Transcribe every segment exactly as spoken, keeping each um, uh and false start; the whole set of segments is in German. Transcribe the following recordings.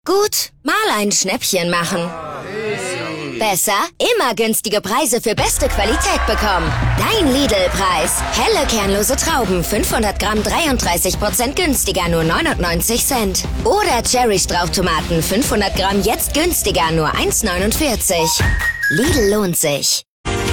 Gut, mal ein Schnäppchen machen. Besser, immer günstige Preise für beste Qualität bekommen. Dein Lidl-Preis. Helle kernlose Trauben, fünfhundert Gramm, dreiunddreißig Prozent günstiger, nur neunundneunzig Cent. Oder Cherry-Strauchtomaten, fünfhundert Gramm, jetzt günstiger, nur eins neunundvierzig. Lidl lohnt sich.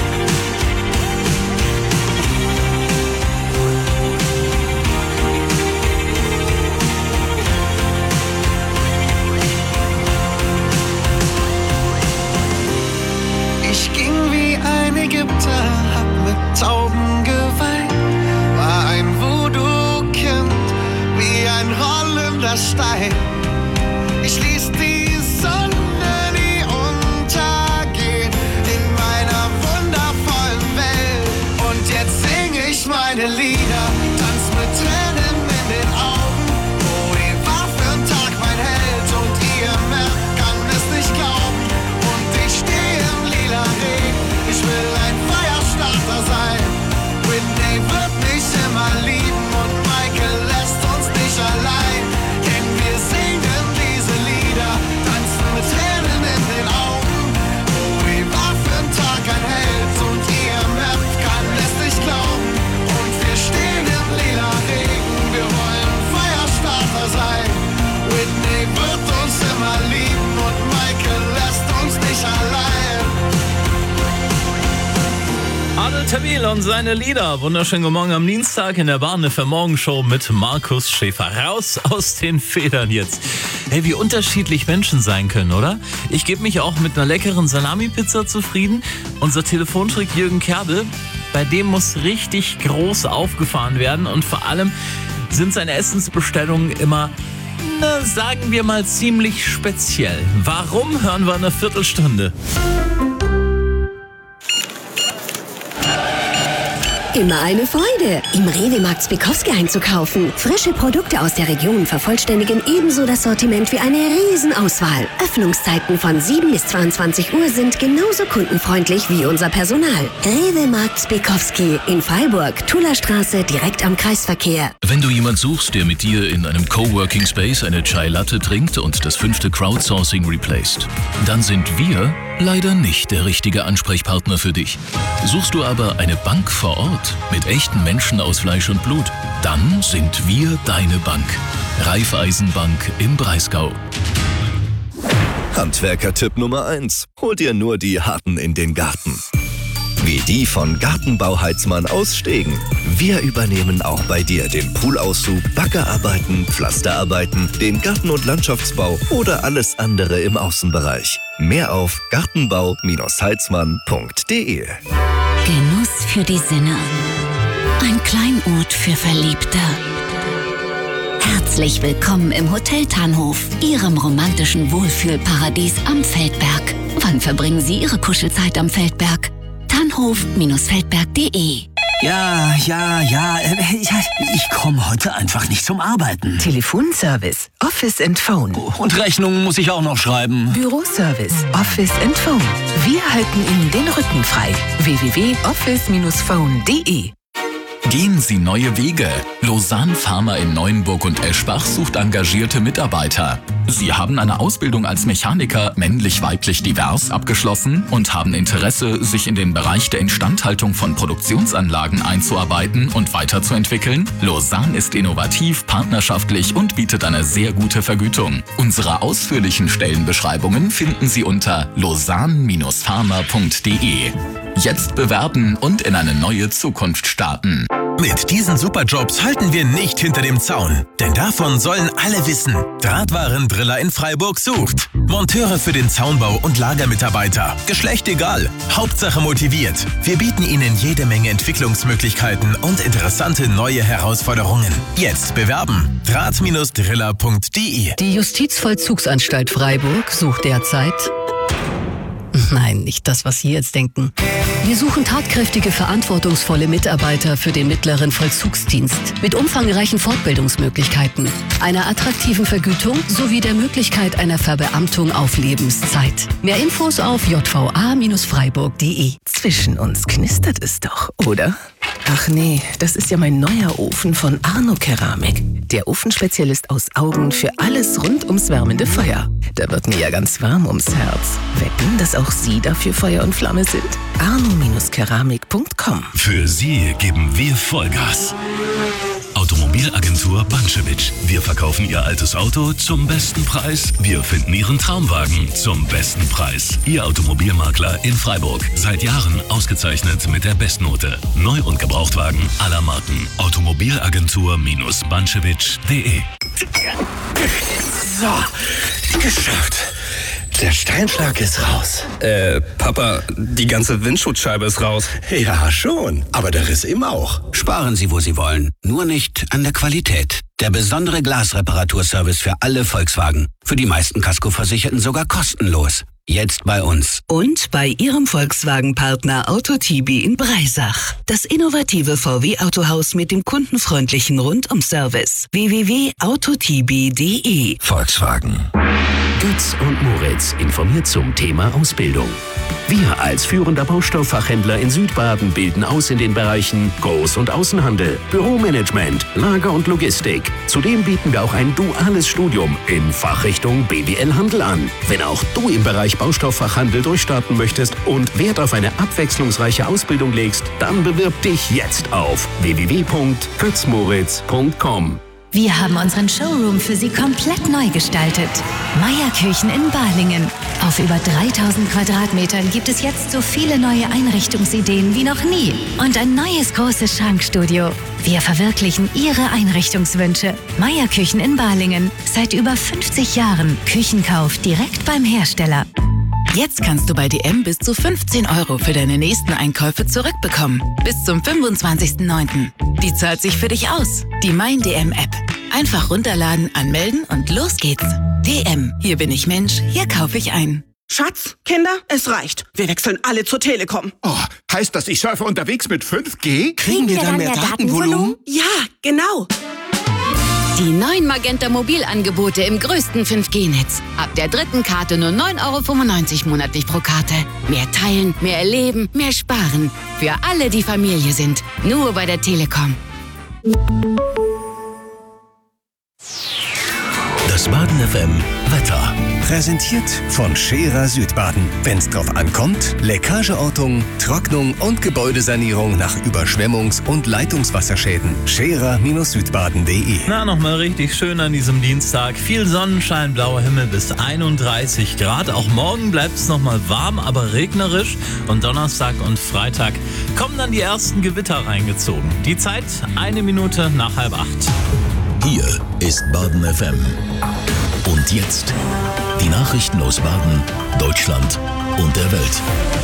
Ich ging wie ein Ägypter, hab mit Tauben geweint, war ein Voodoo-Kind, wie ein rollender Stein. Ich ließ die Sonne nie untergehen in meiner wundervollen Welt. Und jetzt sing ich meine Lieder, tanz mit Tränen in den Augen. Bowie war für'n Tag mein Held und ihr merkt, kann es nicht glauben. Und ich stehe im lila Regen, ich will ein Feuerstarter sein. Whitney wird mich immer lieben und Michael lässt uns nicht allein. Denn wir singen diese Lieder, tanzen mit Tränen in den Augen. Bowie war für'n Tag ein Held und ihr merkt, kann es nicht glauben. Und wir stehen im lila Regen, wir wollen Feuerstarter sein. Whitney wird uns immer lieben und Michael lässt uns nicht allein. Adel Tawil und seine Lieder. Wunderschönen guten Morgen am Dienstag in der Bahn F M Morgenshow mit Markus Schäfer. Raus aus den Federn jetzt. Hey, wie unterschiedlich Menschen sein können, oder? Ich gebe mich auch mit einer leckeren Salami-Pizza zufrieden. Unser Telefontrick Jürgen Kerbel, bei dem muss richtig groß aufgefahren werden und vor allem sind seine Essensbestellungen immer, na, sagen wir mal, ziemlich speziell. Warum, hören wir in einer Viertelstunde. Immer eine Freude, im Rewe-Markt Zbikowski einzukaufen. Frische Produkte aus der Region vervollständigen ebenso das Sortiment wie eine Riesenauswahl. Öffnungszeiten von sieben bis zweiundzwanzig Uhr sind genauso kundenfreundlich wie unser Personal. Rewe-Markt Zbikowski in Freiburg, Tullerstraße, direkt am Kreisverkehr. Wenn du jemand suchst, der mit dir in einem Coworking Space eine Chai Latte trinkt und das fünfte Crowdsourcing replaced, dann sind wir leider nicht der richtige Ansprechpartner für dich. Suchst du aber eine Bank vor Ort mit echten Menschen aus Fleisch und Blut, dann sind wir deine Bank. Raiffeisenbank im Breisgau. Handwerker-Tipp Nummer eins. Hol dir nur die Harten in den Garten. Wie die von Gartenbau Heitzmann aus Stegen. Wir übernehmen auch bei dir den Poolaushub, Baggerarbeiten, Pflasterarbeiten, den Garten- und Landschaftsbau oder alles andere im Außenbereich. Mehr auf gartenbau Heitzmann punkt de. Genuss für die Sinne. Ein Kleinod für Verliebte. Herzlich willkommen im Hotel Tannhof, Ihrem romantischen Wohlfühlparadies am Feldberg. Wann verbringen Sie Ihre Kuschelzeit am Feldberg? tannhof Feldberg punkt de. Ja, ja, ja, ich, ich komme heute einfach nicht zum Arbeiten. Telefonservice, Office and Phone. Und Rechnungen muss ich auch noch schreiben. Büroservice, Office and Phone. Wir halten Ihnen den Rücken frei. w w w punkt office phone punkt de. Gehen Sie neue Wege. Lausanne Pharma in Neuenburg und Eschbach sucht engagierte Mitarbeiter. Sie haben eine Ausbildung als Mechaniker männlich-weiblich divers abgeschlossen und haben Interesse, sich in den Bereich der Instandhaltung von Produktionsanlagen einzuarbeiten und weiterzuentwickeln? Lausanne ist innovativ, partnerschaftlich und bietet eine sehr gute Vergütung. Unsere ausführlichen Stellenbeschreibungen finden Sie unter lausanne pharma punkt de. Jetzt bewerben und in eine neue Zukunft starten. Mit diesen Superjobs halten wir nicht hinter dem Zaun. Denn davon sollen alle wissen. Drahtwarendriller in Freiburg sucht. Monteure für den Zaunbau und Lagermitarbeiter. Geschlecht egal. Hauptsache motiviert. Wir bieten Ihnen jede Menge Entwicklungsmöglichkeiten und interessante neue Herausforderungen. Jetzt bewerben. draht driller punkt de. Die Justizvollzugsanstalt Freiburg sucht derzeit... Nein, nicht das, was Sie jetzt denken. Wir suchen tatkräftige, verantwortungsvolle Mitarbeiter für den mittleren Vollzugsdienst mit umfangreichen Fortbildungsmöglichkeiten, einer attraktiven Vergütung sowie der Möglichkeit einer Verbeamtung auf Lebenszeit. Mehr Infos auf j v a Bindestrich freiburg punkt de. Zwischen uns knistert es doch, oder? Ach nee, das ist ja mein neuer Ofen von Arno Keramik. Der Ofenspezialist aus Augen für alles rund ums wärmende Feuer. Da wird mir ja ganz warm ums Herz. Wetten, dass auch Sie dafür Feuer und Flamme sind? arno keramik punkt com. Für Sie geben wir Vollgas. Automobilagentur Banschewitsch. Wir verkaufen Ihr altes Auto zum besten Preis. Wir finden Ihren Traumwagen zum besten Preis. Ihr Automobilmakler in Freiburg. Seit Jahren ausgezeichnet mit der Bestnote. Neu- und Gebrauchtwagen aller Marken. Automobilagentur-banschewitsch punkt de. So, geschafft. Der Steinschlag ist raus. Äh, Papa, die ganze Windschutzscheibe ist raus. Ja, schon. Aber der Riss im auch. Sparen Sie, wo Sie wollen. Nur nicht an der Qualität. Der besondere Glasreparaturservice für alle Volkswagen. Für die meisten Kaskoversicherten sogar kostenlos. Jetzt bei uns. Und bei Ihrem Volkswagen-Partner Autotibi in Breisach. Das innovative V W-Autohaus mit dem kundenfreundlichen Rundum-Service. w w w punkt autotibi punkt de. Volkswagen. Götz und Moritz informiert zum Thema Ausbildung. Wir als führender Baustofffachhändler in Südbaden bilden aus in den Bereichen Groß- und Außenhandel, Büromanagement, Lager und Logistik. Zudem bieten wir auch ein duales Studium in Fachrichtung B W L-Handel an. Wenn auch du im Bereich Baustofffachhandel durchstarten möchtest und Wert auf eine abwechslungsreiche Ausbildung legst, dann bewirb dich jetzt auf w w w punkt götz moritz punkt com. Wir haben unseren Showroom für Sie komplett neu gestaltet. Meier Küchen in Balingen. Auf über dreitausend Quadratmetern gibt es jetzt so viele neue Einrichtungsideen wie noch nie. Und ein neues großes Schrankstudio. Wir verwirklichen Ihre Einrichtungswünsche. Meier Küchen in Balingen. Seit über fünfzig Jahren. Küchenkauf direkt beim Hersteller. Jetzt kannst du bei D M bis zu fünfzehn Euro für deine nächsten Einkäufe zurückbekommen. Bis zum fünfundzwanzigsten neunten Die zahlt sich für dich aus. Die Mein D M App. Einfach runterladen, anmelden und los geht's. D M. Hier bin ich Mensch, hier kaufe ich ein. Schatz, Kinder, es reicht. Wir wechseln alle zur Telekom. Oh, heißt das, ich surfe unterwegs mit fünf G? Kriegen wir dann mehr Datenvolumen? Ja, genau. Die neuen Magenta Mobilangebote im größten fünf G Netz. Ab der dritten Karte nur neun Euro fünfundneunzig monatlich pro Karte. Mehr teilen, mehr erleben, mehr sparen. Für alle, die Familie sind. Nur bei der Telekom. Das Baden F M Wetter. Präsentiert von Scherer Südbaden. Wenn's drauf ankommt, Leckageortung, Trocknung und Gebäudesanierung nach Überschwemmungs- und Leitungswasserschäden. scherer Südbaden punkt de. Na, nochmal richtig schön an diesem Dienstag. Viel Sonnenschein, blauer Himmel bis einunddreißig Grad. Auch morgen bleibt es nochmal warm, aber regnerisch. Und Donnerstag und Freitag kommen dann die ersten Gewitter reingezogen. Die Zeit eine Minute nach halb acht. Hier ist Baden F M. Und jetzt die Nachrichten aus Baden, Deutschland und der Welt.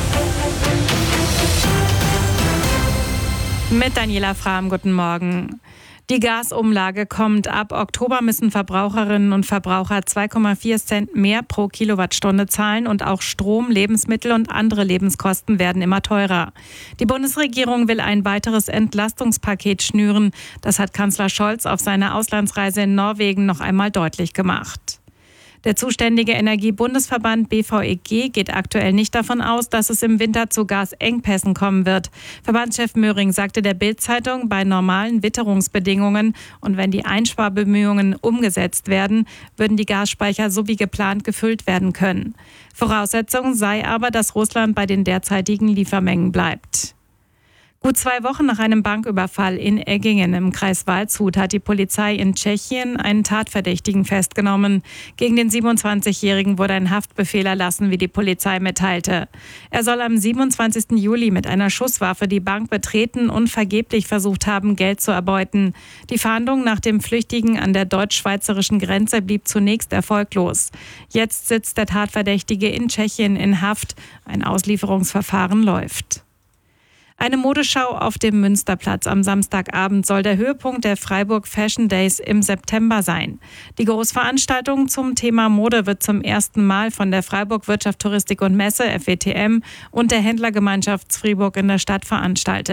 Mit Daniela Frahm, guten Morgen. Die Gasumlage kommt. Ab Oktober müssen Verbraucherinnen und Verbraucher zwei Komma vier Cent mehr pro Kilowattstunde zahlen und auch Strom, Lebensmittel und andere Lebenskosten werden immer teurer. Die Bundesregierung will ein weiteres Entlastungspaket schnüren. Das hat Kanzler Scholz auf seiner Auslandsreise in Norwegen noch einmal deutlich gemacht. Der zuständige Energiebundesverband B V E G geht aktuell nicht davon aus, dass es im Winter zu Gasengpässen kommen wird. Verbandschef Möhring sagte der Bild-Zeitung, bei normalen Witterungsbedingungen und wenn die Einsparbemühungen umgesetzt werden, würden die Gasspeicher so wie geplant gefüllt werden können. Voraussetzung sei aber, dass Russland bei den derzeitigen Liefermengen bleibt. Gut zwei Wochen nach einem Banküberfall in Eggingen im Kreis Waldshut hat die Polizei in Tschechien einen Tatverdächtigen festgenommen. Gegen den siebenundzwanzigjährigen wurde ein Haftbefehl erlassen, wie die Polizei mitteilte. Er soll am siebenundzwanzigsten Juli mit einer Schusswaffe die Bank betreten und vergeblich versucht haben, Geld zu erbeuten. Die Fahndung nach dem Flüchtigen an der deutsch-schweizerischen Grenze blieb zunächst erfolglos. Jetzt sitzt der Tatverdächtige in Tschechien in Haft. Ein Auslieferungsverfahren läuft. Eine Modeschau auf dem Münsterplatz am Samstagabend soll der Höhepunkt der Freiburg Fashion Days im September sein. Die Großveranstaltung zum Thema Mode wird zum ersten Mal von der Freiburg Wirtschaft, Touristik und Messe F W T M und der Händlergemeinschaft Fribourg in der Stadt veranstaltet.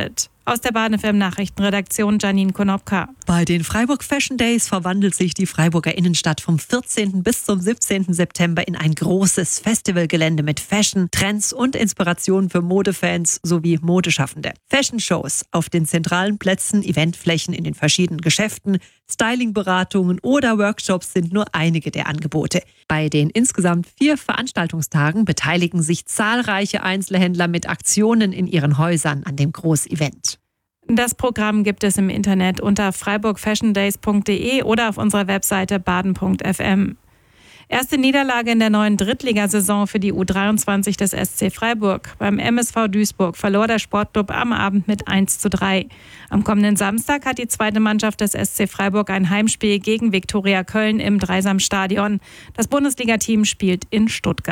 Aus der Bahn F M Nachrichtenredaktion Janine Konopka. Bei den Freiburg Fashion Days verwandelt sich die Freiburger Innenstadt vom vierzehnten bis zum siebzehnten September in ein großes Festivalgelände mit Fashion, Trends und Inspirationen für Modefans sowie Modeschaffende. Fashion-Shows auf den zentralen Plätzen, Eventflächen in den verschiedenen Geschäften, Stylingberatungen oder Workshops sind nur einige der Angebote. Bei den insgesamt vier Veranstaltungstagen beteiligen sich zahlreiche Einzelhändler mit Aktionen in ihren Häusern an dem Großevent. Das Programm gibt es im Internet unter freiburg fashion days punkt de oder auf unserer Webseite baden punkt f m. Erste Niederlage in der neuen Drittligasaison für die U dreiundzwanzig des S C Freiburg. Beim M S V Duisburg verlor der Sportclub am Abend mit eins zu drei. Am kommenden Samstag hat die zweite Mannschaft des S C Freiburg ein Heimspiel gegen Viktoria Köln im Dreisamstadion. Das Bundesliga-Team spielt in Stuttgart.